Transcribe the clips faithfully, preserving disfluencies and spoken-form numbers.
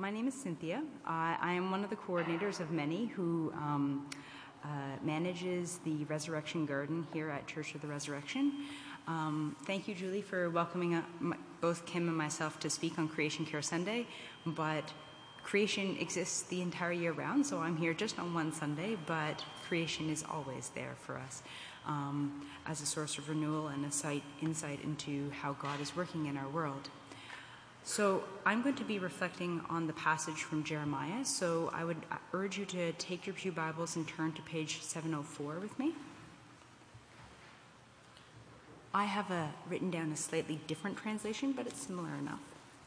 My name is Cynthia. I, I am one of the coordinators of many who um, uh, manages the Resurrection Garden here at Church of the Resurrection. Um, thank you, Julie, for welcoming uh, my, both Kim and myself to speak on Creation Care Sunday, but creation exists the entire year round, so I'm here just on one Sunday, but creation is always there for us um, as a source of renewal and a sight, insight into how God is working in our world. So I'm going to be reflecting on the passage from Jeremiah, so I would urge you to take your pew Bibles and turn to page seven oh four with me. I have a, written down a slightly different translation, but it's similar enough.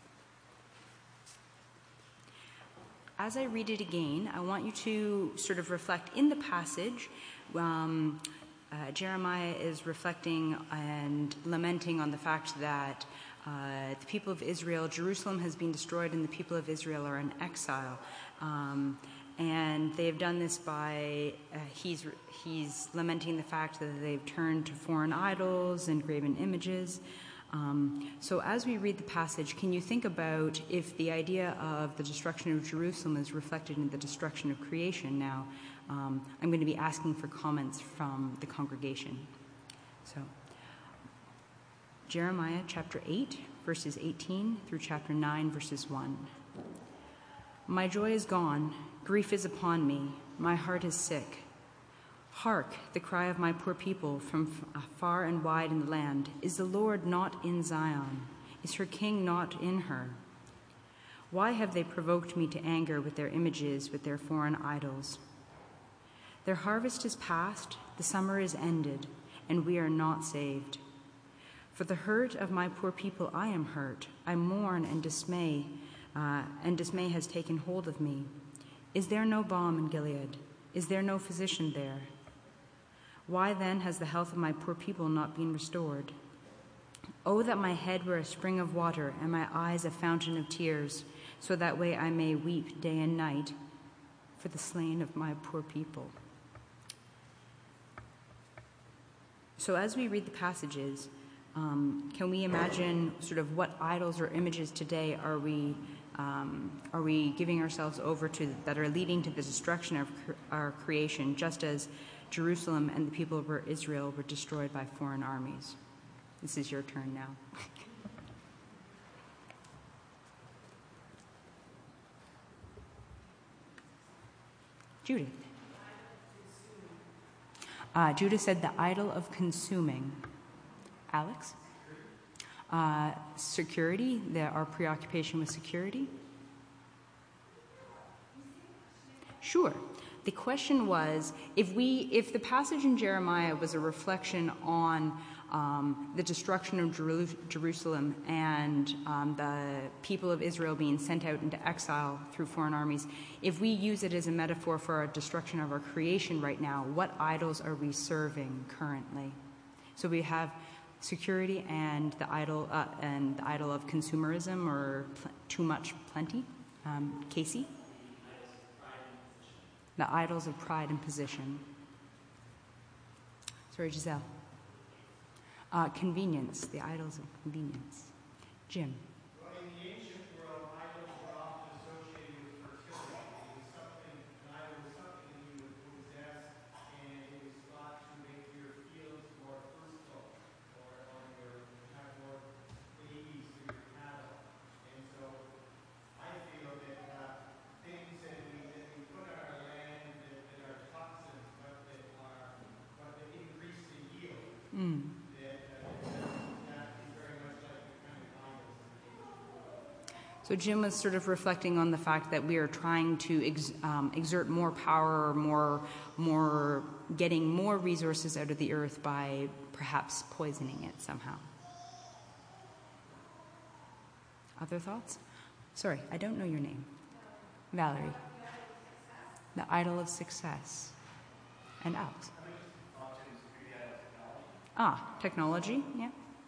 As I read it again, I want you to sort of reflect in the passage. Um, uh, Jeremiah is reflecting and lamenting on the fact that Uh, the people of Israel, Jerusalem has been destroyed and the people of Israel are in exile. Um, and they have done this by, uh, he's, he's lamenting the fact that they've turned to foreign idols and graven images. Um, so as we read the passage, can you think about if the idea of the destruction of Jerusalem is reflected in the destruction of creation now? Um, I'm going to be asking for comments from the congregation. So. Jeremiah chapter eight, verses eighteen through chapter nine, verses one. My joy is gone, grief is upon me, my heart is sick. Hark, the cry of my poor people from far and wide in the land. Is the Lord not in Zion? Is her king not in her? Why have they provoked me to anger with their images, with their foreign idols? Their harvest is past, the summer is ended, and we are not saved. For the hurt of my poor people I am hurt. I mourn and dismay, uh, and dismay has taken hold of me. Is there no balm in Gilead? Is there no physician there? Why then has the health of my poor people not been restored? Oh, that my head were a spring of water and my eyes a fountain of tears, so that way I may weep day and night for the slain of my poor people. So as we read the passages, Um, can we imagine sort of what idols or images today are we um, are we giving ourselves over to that are leading to the destruction of cre- our creation, just as Jerusalem and the people of Israel were destroyed by foreign armies? This is your turn now. Judith. Uh, Judith said the idol of consuming. Alex? Uh, security, the, our preoccupation with security? Sure. The question was, if we, if the passage in Jeremiah was a reflection on um, the destruction of Jeru- Jerusalem and um, the people of Israel being sent out into exile through foreign armies, if we use it as a metaphor for our destruction of our creation right now, what idols are we serving currently? So we have security and the idol uh, and the idol of consumerism or pl- too much plenty. Um, Casey? The idols of pride and position. Sorry, Giselle. Uh, convenience, the idols of convenience. Jim? Well, in the ancient world, idols were often associated with fertility. It was something, an idol was something that you would possess, and it was thought to make your fields more fruitful. Have more babies for your cattle. And so I feel that uh, things that we, that we put on our land that, that are toxins, but that are but that increase the yield, Mm. that, uh, that is very much like the kind of idols in the ancient world. So Jim was sort of reflecting on the fact that we are trying to ex, um, exert more power, or more, more getting more resources out of the earth by perhaps poisoning it somehow. Other thoughts? Sorry, I don't know your name. Valerie. The idol of success. And Alex. Ah, technology, yeah.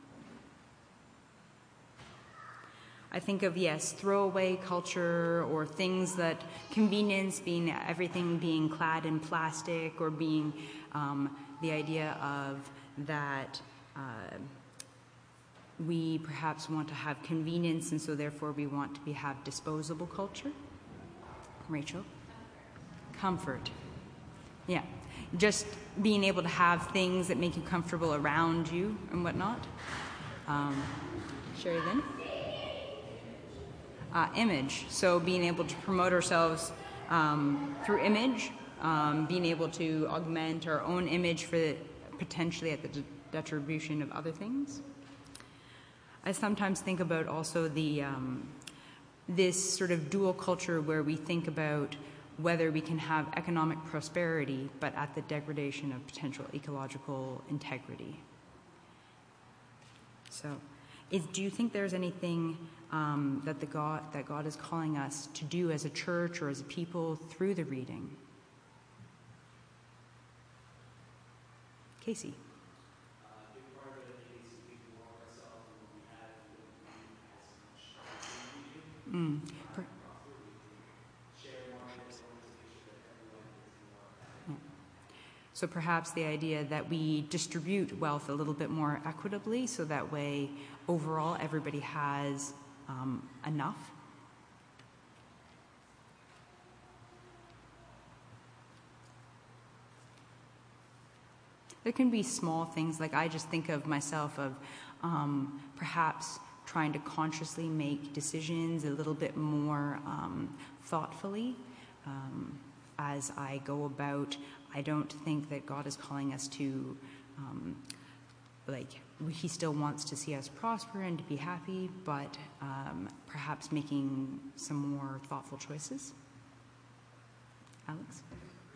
I think of, yes, throwaway culture or things that convenience, being everything being clad in plastic, or being um, the idea of that uh, we perhaps want to have convenience, and so therefore we want to be, have disposable culture. Rachel? Comfort. Yeah. Just being able to have things that make you comfortable around you and whatnot. Um, Sherry Lynn? Uh, image. So being able to promote ourselves um, through image, um, being able to augment our own image for the, potentially at the de- detribution of other things. I sometimes think about also the um, this sort of dual culture where we think about whether we can have economic prosperity but at the degradation of potential ecological integrity. So, is, do you think there's anything um, that the God that God is calling us to do as a church or as a people through the reading? Casey. Mm. Per- yeah. So perhaps the idea that we distribute wealth a little bit more equitably so that way overall everybody has um, enough. There can be small things, like I just think of myself of um, perhaps trying to consciously make decisions a little bit more um, thoughtfully um, as I go about. I don't think that God is calling us to, um, like, he still wants to see us prosper and to be happy, but um, perhaps making some more thoughtful choices. Alex?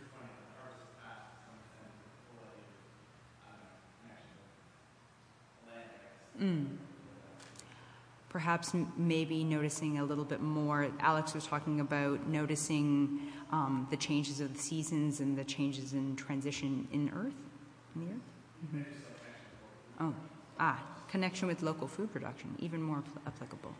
Mm. Perhaps m- maybe noticing a little bit more. Alex was talking about noticing um, the changes of the seasons and the changes in transition in Earth, in the Earth. Mm-hmm. Oh, ah, connection with local food production, even more pl- applicable.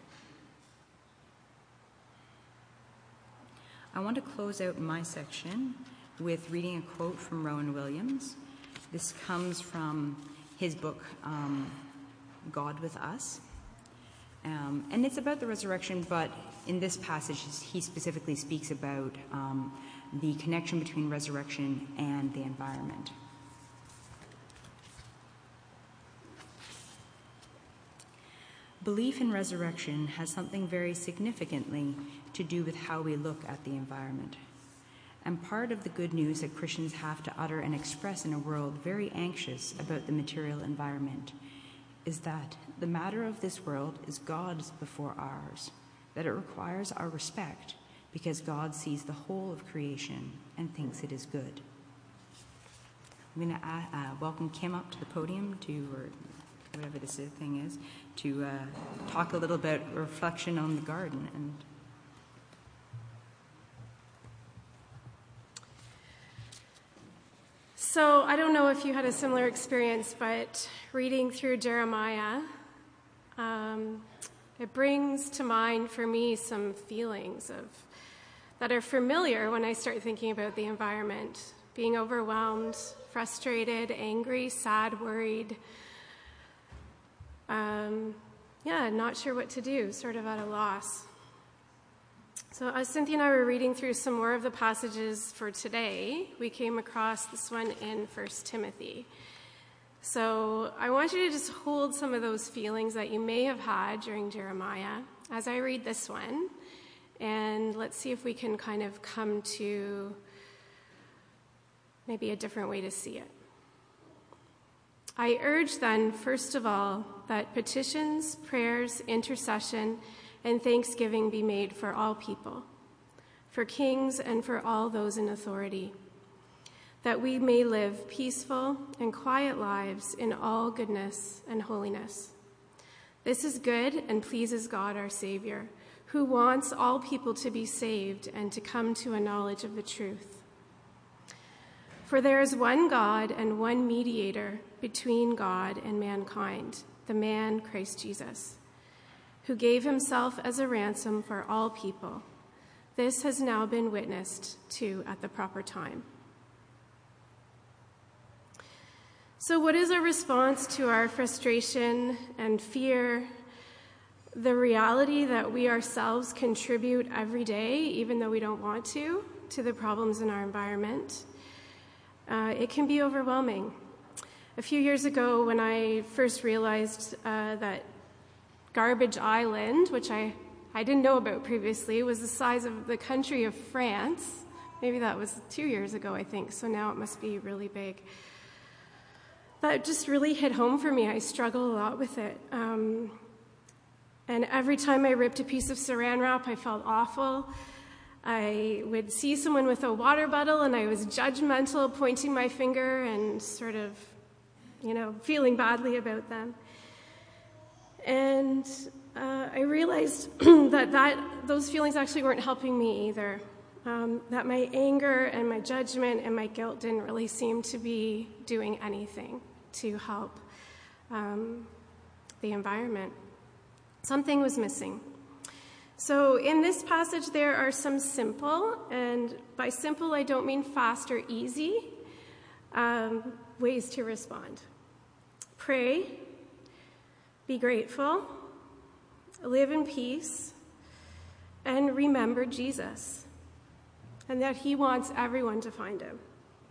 I want to close out my section with reading a quote from Rowan Williams. This comes from his book, um, God with Us. Um, and it's about the resurrection, but in this passage, he specifically speaks about um, the connection between resurrection and the environment. Belief in resurrection has something very significantly to do with how we look at the environment. And part of the good news that Christians have to utter and express in a world very anxious about the material environment is that the matter of this world is God's before ours, that it requires our respect because God sees the whole of creation and thinks it is good. I'm going to uh, uh, welcome Kim up to the podium to, or whatever this thing is, to uh, talk a little bit reflection on the garden. And So I don't know if you had a similar experience, but reading through Jeremiah, um, it brings to mind for me some feelings of that are familiar when I start thinking about the environment. Being overwhelmed, frustrated, angry, sad, worried. Um, yeah, not sure what to do, sort of at a loss. So as Cynthia and I were reading through some more of the passages for today, we came across this one in First Timothy. So I want you to just hold some of those feelings that you may have had during Jeremiah as I read this one, and let's see if we can kind of come to maybe a different way to see it. I urge then, first of all, that petitions, prayers, intercession, and thanksgiving be made for all people, for kings and for all those in authority, that we may live peaceful and quiet lives in all goodness and holiness. This is good and pleases God our Savior, who wants all people to be saved and to come to a knowledge of the truth. For there is one God and one mediator between God and mankind, the man Christ Jesus, who gave himself as a ransom for all people. This has now been witnessed to at the proper time. So what is our response to our frustration and fear, the reality that we ourselves contribute every day, even though we don't want to, to the problems in our environment? Uh, it can be overwhelming. A few years ago, when I first realized uh, that Garbage Island, which I, I didn't know about previously, was the size of the country of France. Maybe that was two years ago, I think, so now it must be really big. That just really hit home for me. I struggle a lot with it. Um, and every time I ripped a piece of saran wrap, I felt awful. I would see someone with a water bottle, and I was judgmental, pointing my finger and sort of, you know, feeling badly about them. And uh, I realized that, that those feelings actually weren't helping me either. Um, that my anger and my judgment and my guilt didn't really seem to be doing anything to help um, the environment. Something was missing. So in this passage, there are some simple, and by simple, I don't mean fast or easy, um, ways to respond. Pray, be grateful, live in peace, and remember Jesus, and that he wants everyone to find him.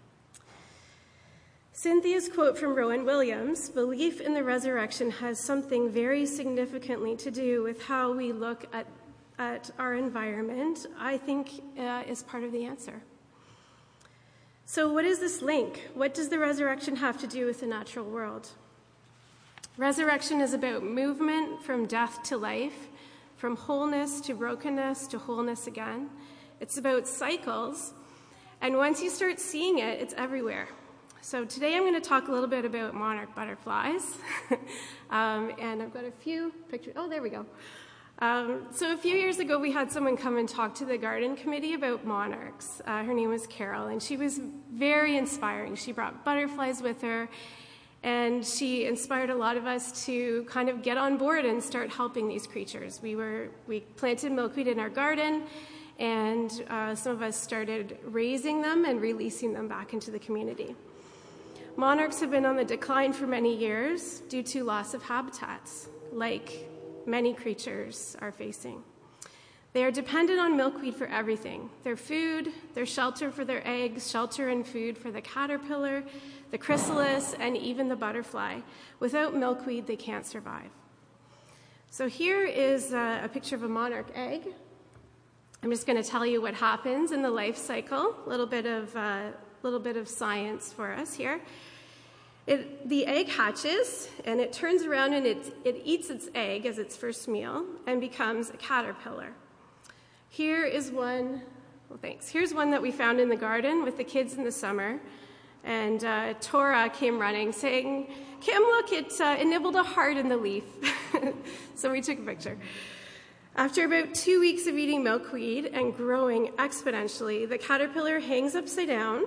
Cynthia's quote from Rowan Williams, belief in the resurrection has something very significantly to do with how we look at, at our environment, I think uh, is part of the answer. So what is this link? What does the resurrection have to do with the natural world? Resurrection is about movement from death to life, from wholeness to brokenness to wholeness again. It's about cycles, and once you start seeing it, it's everywhere. So today I'm going to talk a little bit about monarch butterflies, um, and I've got a few pictures. Oh, there we go. Um, so a few years ago, we had someone come and talk to the garden committee about monarchs. Uh, her name was Carol, and she was very inspiring. She brought butterflies with her, and she inspired a lot of us to kind of get on board and start helping these creatures. We were we planted milkweed in our garden, and uh, some of us started raising them and releasing them back into the community. Monarchs have been on the decline for many years due to loss of habitats, like many creatures are facing. They are dependent on milkweed for everything: their food, their shelter for their eggs, shelter and food for the caterpillar, the chrysalis, and even the butterfly. Without milkweed, they can't survive. So here is a, a picture of a monarch egg. I'm just going to tell you what happens in the life cycle, a little bit of uh, little bit of science for us here. It, the egg hatches, and it turns around and it, it eats its egg as its first meal and becomes a caterpillar. Here is one, well, thanks. Here's one that we found in the garden with the kids in the summer. And uh, Tora came running saying, "Kim, look, it, uh, it nibbled a heart in the leaf." So we took a picture. After about two weeks of eating milkweed and growing exponentially, the caterpillar hangs upside down,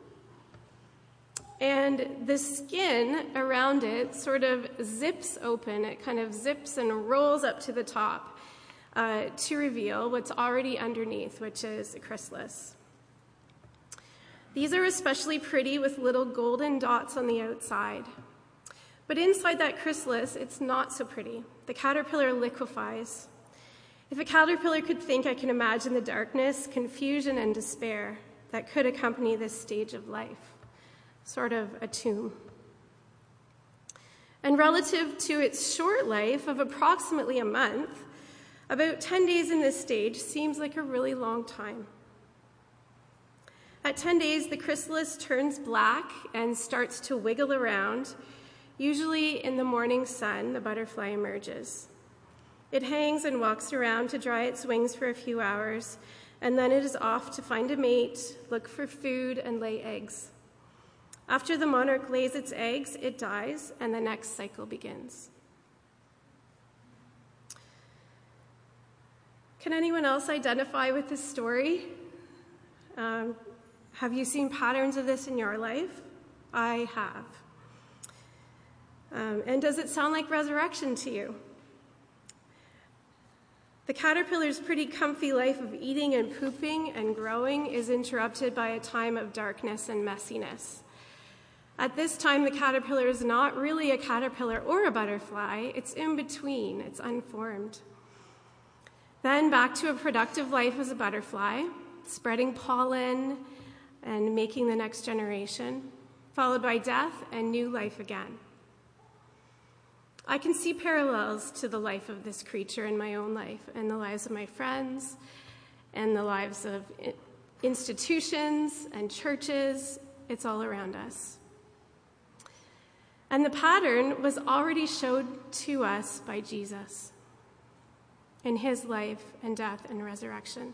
and the skin around it sort of zips open. It kind of zips and rolls up to the top uh, to reveal what's already underneath, which is a chrysalis. These are especially pretty with little golden dots on the outside. But inside that chrysalis, it's not so pretty. The caterpillar liquefies. If a caterpillar could think, I can imagine the darkness, confusion, and despair that could accompany this stage of life. Sort of a tomb. And relative to its short life of approximately a month, about ten days in this stage seems like a really long time. At ten days, the chrysalis turns black and starts to wiggle around. Usually in the morning sun, the butterfly emerges. It hangs and walks around to dry its wings for a few hours, and then it is off to find a mate, look for food, and lay eggs. After the monarch lays its eggs, it dies, and the next cycle begins. Can anyone else identify with this story? Um, have you seen patterns of this in your life? I have. Um, and does it sound like resurrection to you? The caterpillar's pretty comfy life of eating and pooping and growing is interrupted by a time of darkness and messiness. At this time, the caterpillar is not really a caterpillar or a butterfly. It's in between. It's unformed. Then back to a productive life as a butterfly, spreading pollen and making the next generation, followed by death and new life again. I can see parallels to the life of this creature in my own life and the lives of my friends and the lives of institutions and churches. It's all around us. And the pattern was already showed to us by Jesus in his life and death and resurrection.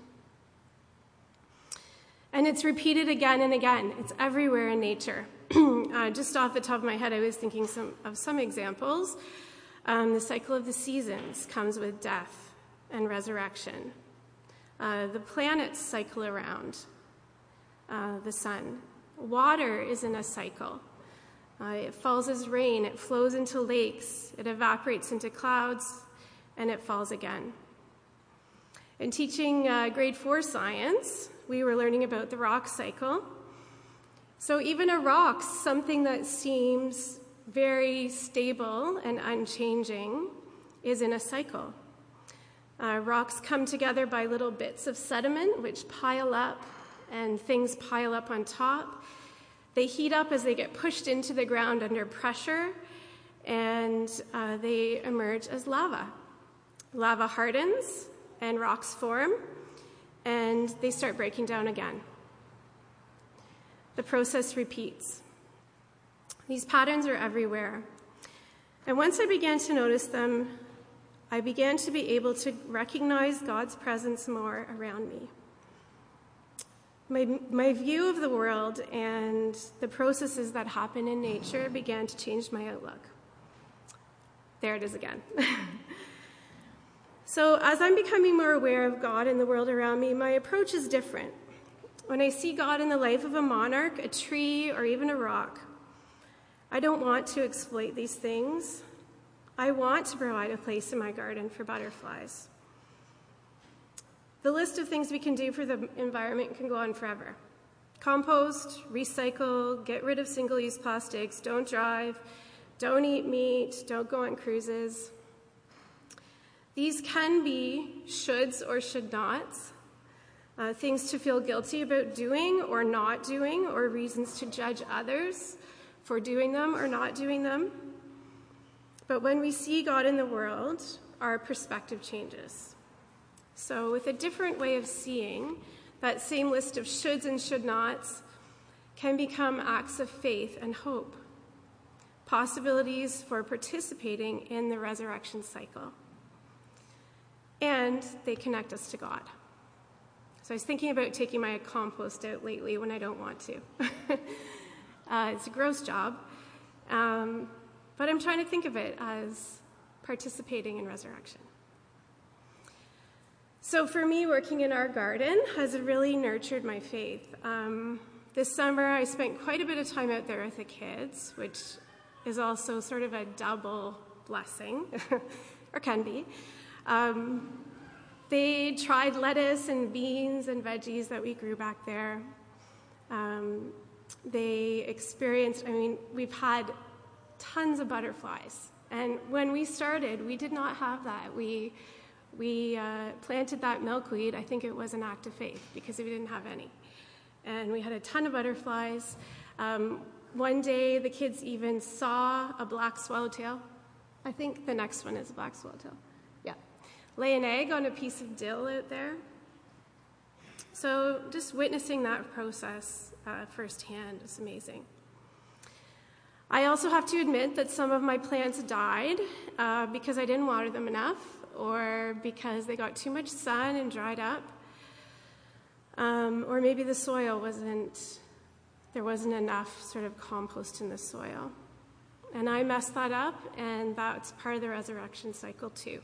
And it's repeated again and again. It's everywhere in nature. uh, just off the top of my head, I was thinking some, of some examples. Um, the cycle of the seasons comes with death and resurrection. Uh, the planets cycle around uh, the sun. Water is in a cycle. Uh, it falls as rain, it flows into lakes, it evaporates into clouds, and it falls again. In teaching uh, grade four science, we were learning about the rock cycle. So even a rock, something that seems very stable and unchanging, is in a cycle. Uh, rocks come together by little bits of sediment, which pile up, and things pile up on top. They heat up as they get pushed into the ground under pressure, and uh, they emerge as lava. Lava hardens, and rocks form, and they start breaking down again. The process repeats. These patterns are everywhere. And once I began to notice them, I began to be able to recognize God's presence more around me. My, my view of the world and the processes that happen in nature began to change my outlook. There it is again. So as I'm becoming more aware of God and the world around me, my approach is different. When I see God in the life of a monarch, a tree, or even a rock, I don't want to exploit these things. I want to provide a place in my garden for butterflies. The list of things we can do for the environment can go on forever. Compost, recycle, get rid of single-use plastics, don't drive, don't eat meat, don't go on cruises. These can be shoulds or should nots, uh, things to feel guilty about doing or not doing, or reasons to judge others for doing them or not doing them. But when we see God in the world, our perspective changes. So with a different way of seeing, that same list of shoulds and should nots can become acts of faith and hope, possibilities for participating in the resurrection cycle. And they connect us to God. So I was thinking about taking my compost out lately when I don't want to. uh, it's a gross job. Um, but I'm trying to think of it as participating in resurrection. So for me, working in our garden has really nurtured my faith. Um, this summer, I spent quite a bit of time out there with the kids, which is also sort of a double blessing, or can be. Um, they tried lettuce and beans and veggies that we grew back there. Um, they experienced, I mean, we've had tons of butterflies. And when we started, we did not have that. We we uh, planted that milkweed. I think it was an act of faith because we didn't have any. And we had a ton of butterflies. Um, one day, the kids even saw a black swallowtail. I think the next one is a black swallowtail. Yeah. Lay an egg on a piece of dill out there. So just witnessing that process uh, firsthand is amazing. I also have to admit that some of my plants died uh, because I didn't water them enough, or because they got too much sun and dried up, um, or maybe the soil wasn't, there wasn't enough sort of compost in the soil. And I messed that up, and that's part of the resurrection cycle too.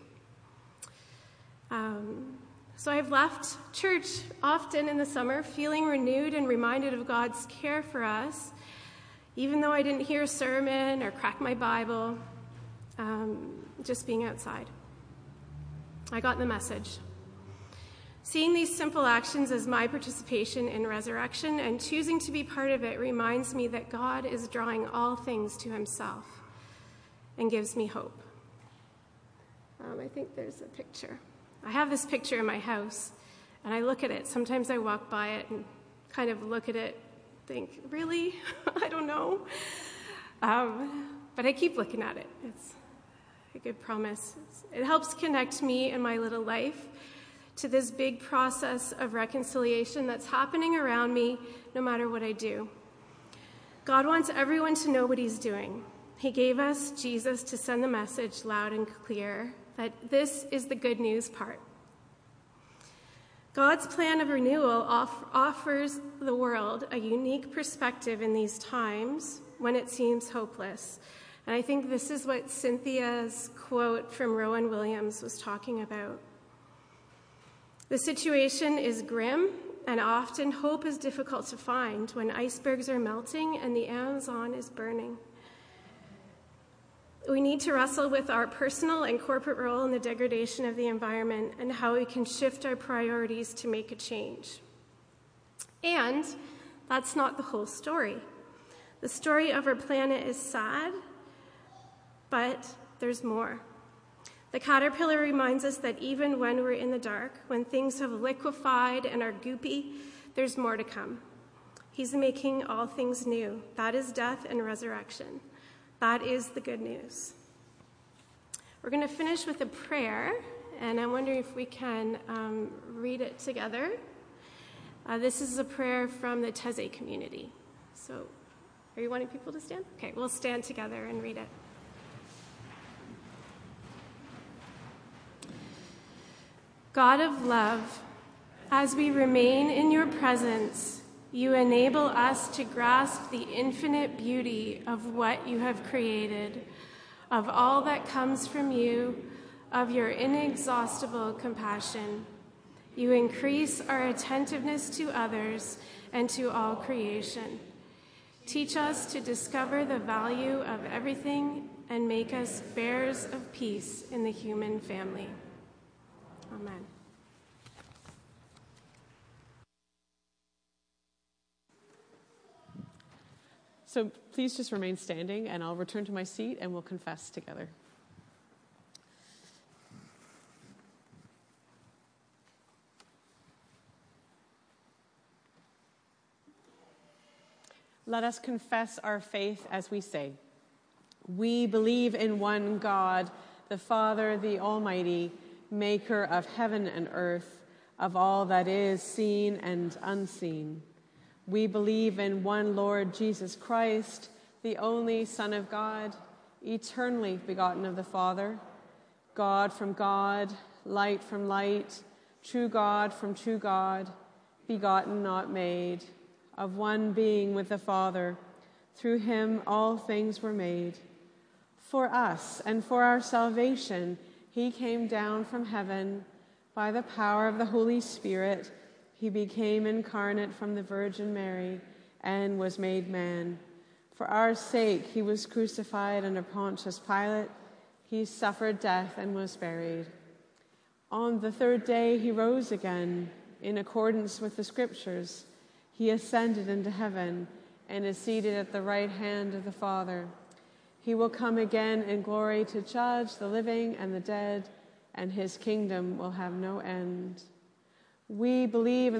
Um, so I've left church often in the summer feeling renewed and reminded of God's care for us, even though I didn't hear a sermon or crack my Bible, um, just being outside. I got the message. Seeing these simple actions as my participation in resurrection and choosing to be part of it reminds me that God is drawing all things to himself and gives me hope. Um, I think there's a picture. I have this picture in my house, and I look at it. Sometimes I walk by it and kind of look at it, think, really? I don't know. Um, but I keep looking at it. It's a good promise. It helps connect me and my little life to this big process of reconciliation that's happening around me no matter what I do. God wants everyone to know what he's doing. He gave us Jesus to send the message loud and clear that this is the good news part. God's plan of renewal off- offers the world a unique perspective in these times when it seems hopeless. And I think this is what Cynthia's quote from Rowan Williams was talking about. The situation is grim, and often hope is difficult to find when icebergs are melting and the Amazon is burning. We need to wrestle with our personal and corporate role in the degradation of the environment and how we can shift our priorities to make a change. And that's not the whole story. The story of our planet is sad, but there's more. The caterpillar reminds us that even when we're in the dark, when things have liquefied and are goopy, there's more to come. He's making all things new. That is death and resurrection. That is the good news. We're going to finish with a prayer, and I'm wondering if we can um, read it together. Uh, this is a prayer from the Taizé community. So, are you wanting people to stand? Okay, we'll stand together and read it. God of love, as we remain in your presence, you enable us to grasp the infinite beauty of what you have created, of all that comes from you, of your inexhaustible compassion. You increase our attentiveness to others and to all creation. Teach us to discover the value of everything and make us bearers of peace in the human family. Amen. So please just remain standing, and I'll return to my seat, and we'll confess together. Let us confess our faith as we say, "We believe in one God, the Father, the Almighty, maker of heaven and earth, of all that is seen and unseen. We believe in one Lord Jesus Christ, the only Son of God, eternally begotten of the Father, God from God, light from light, true God from true God, begotten, not made, of one being with the Father. Through him all things were made. For us and for our salvation, he came down from heaven. By the power of the Holy Spirit, he became incarnate from the Virgin Mary and was made man. For our sake, he was crucified under Pontius Pilate. He suffered death and was buried. On the third day, he rose again. In accordance with the Scriptures, he ascended into heaven and is seated at the right hand of the Father. He will come again in glory to judge the living and the dead, and his kingdom will have no end. We believe in